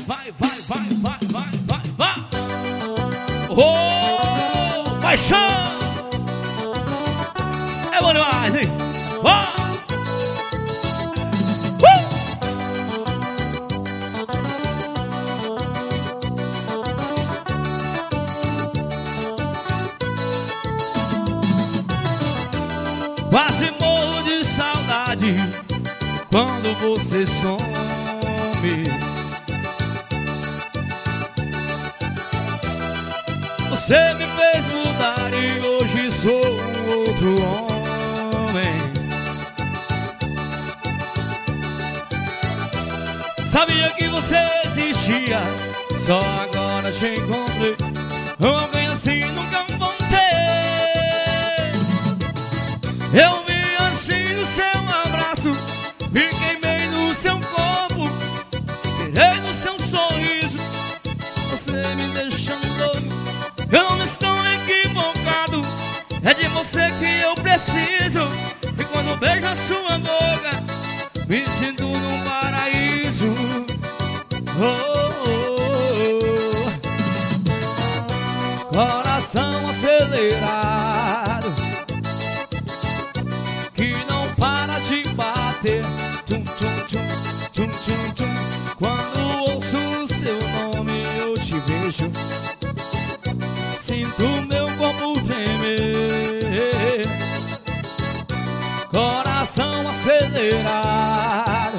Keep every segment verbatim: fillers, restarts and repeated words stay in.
vai, vai, vai, vai, vai, vai, vai. Oh, paixão. É bom demais, hein? Oh. Quase morro de saudade quando você some. Você me fez mudar e hoje sou outro homem. Sabia que você existia, só agora te encontrei. Alguém assim nunca vou ter. Eu vi assim no seu abraço, me queimei no seu corpo, pirei no seu sorriso. Você me deixando doido, eu não estou equivocado. É de você que eu preciso. E quando beijo a sua boca, me sinto num paraíso. Oh, oh, oh. Coração acelerado que não para de bater. Tum, tum, tum, tum, tum, tum. Quando ouço o seu nome eu te vejo, sinto meu corpo tremer. Coração acelerado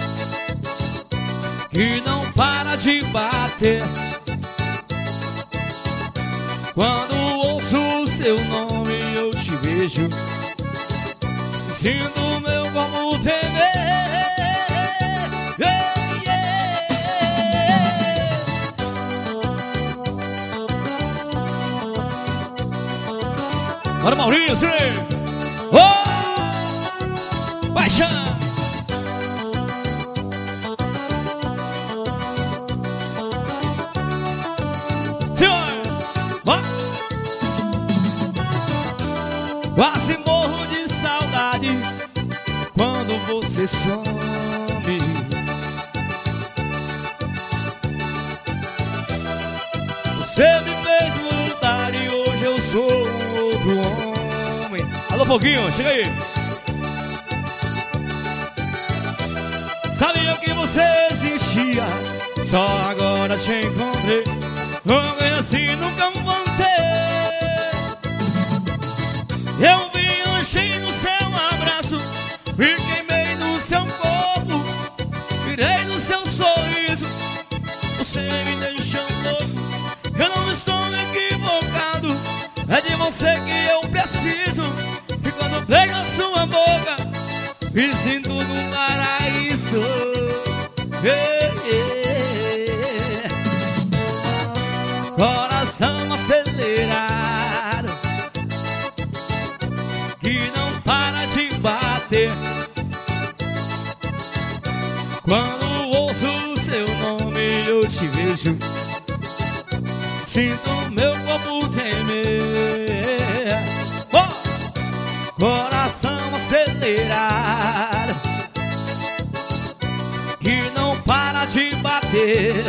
que não para de bater. Quando ouço o seu nome eu te vejo, sinto meu corpo tremer. Yeah, yeah. Bora, Maurício! Oh! Paixão! Senhor! Oh! Quase morro de saudade quando você some. Você me fez mudar e hoje eu sou outro homem. Alô, Foguinho, chega aí. Sabia que você existia, só agora te encontrei. Alguém assim nunca vou ter. Eu vi um cheio no seu abraço, me queimei no seu corpo, virei no seu sorriso. Você me deixou louco, eu não estou equivocado. É de você que eu preciso. E quando beijo a sua boca, me sinto num paraíso. Yeah, yeah. Coração acelerado que não para de bater. Quando ouço o seu nome eu te vejo, sinto meu corpo tremer. Oh! Coração acelerado que não para de bater.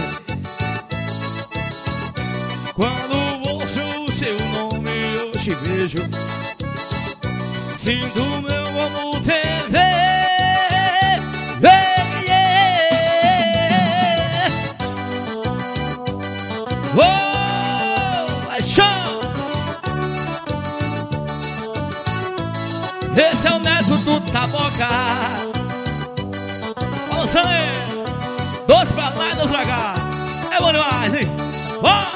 Quando ouço o seu nome eu te vejo, sinto meu corpo tremer. Yeah, yeah. Oh, paixão! Esse é o método do Taboca. Vamos aí, dois pra lá e dois pra cá. É bom demais, hein? Oh!